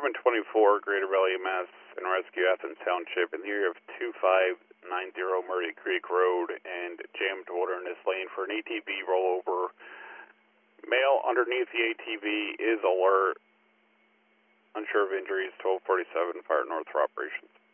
724, Greater Valley, Mass. And Rescue, Athens Township, in the area of 2590 Murray Creek Road, and jammed wilderness lane for an ATV rollover. Male underneath the ATV is alert. Unsure of injuries. 1247 Fire North for operations.